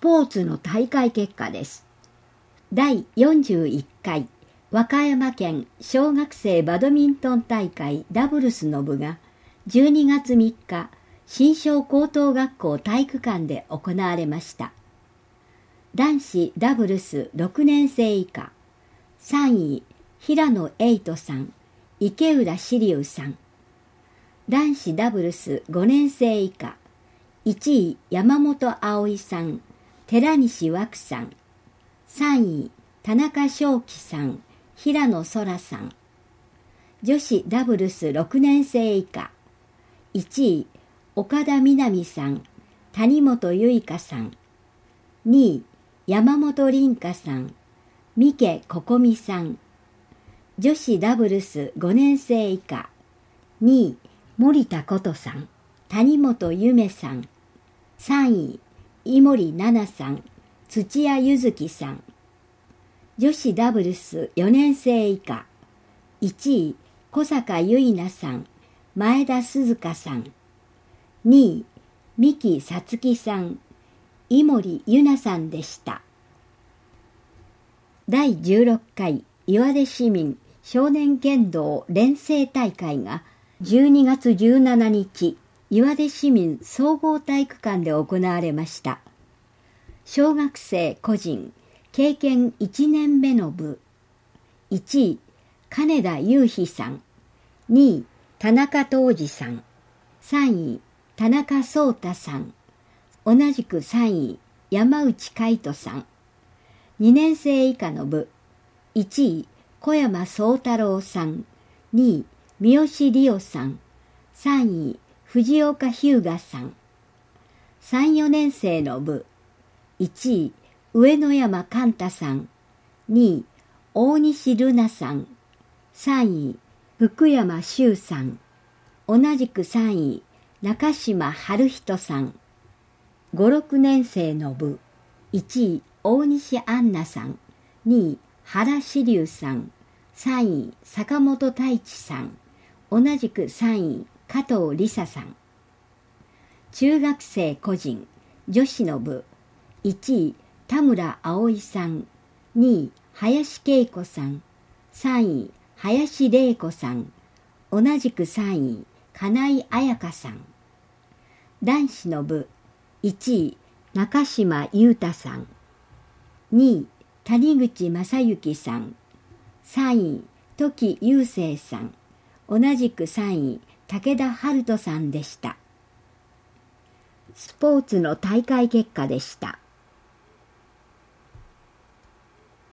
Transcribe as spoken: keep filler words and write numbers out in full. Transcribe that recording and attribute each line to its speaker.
Speaker 1: ポーツの大会結果です。だいよんじゅういっかい和歌山県小学生バドミントン大会ダブルスの部がじゅうにがつみっか、新庄高等学校体育館で行われました。男子ダブルスろくねんせい以下、さんい平野瑛斗さん、池浦志龍さん。男子ダブルスごねんせい以下、いちい山本葵さん、寺西枠さん。さんい田中正樹さん、平野空さん。女子ダブルスろくねんせい以下、いちい岡田みなみさん、谷本結花さん。にい山本凛香さん、三毛心美さん。女子ダブルスごねんせい以下、にい森田琴さん、谷本夢さん。さんい井森奈々さん、土屋ゆずきさん。女子ダブルスよねんせい以下、いちい小坂結菜さん、前田鈴香さん。にい三木さつきさん、井森ゆなさんでした。だいじゅうろっかい岩出市民少年剣道連成大会がじゅうにがつじゅうしちにち、岩出市民総合体育館で行われました。小学生個人経験いちねんめの部、いちい金田雄飛さん、にい田中東司さん、さんい田中壮太さん、同じくさんい山内海人さん。にねんせい以下の部、いちい小山宗太郎さん、にい三好理央さん、さんい藤岡日向さん。さん、よねんせいの部、いちい上野山寛太さん、にい大西瑠奈さん、さんい福山修さん。同じくさんい中島春人さん。ご、ろくねんせいの部、いちい大西杏奈さん、にい原志龍さん、さんい坂本太一さん。同じくさんい加藤梨沙さん。中学生個人女子の部、いちい田村葵さん、にい林恵子さん、さんい林玲子さん。同じくさんい金井彩香さん。男子の部、いちい中島裕太さん、にい谷口正幸さん、さんい時雄生さん。同じくさんい武田春人さんでした。スポーツの大会結果でした。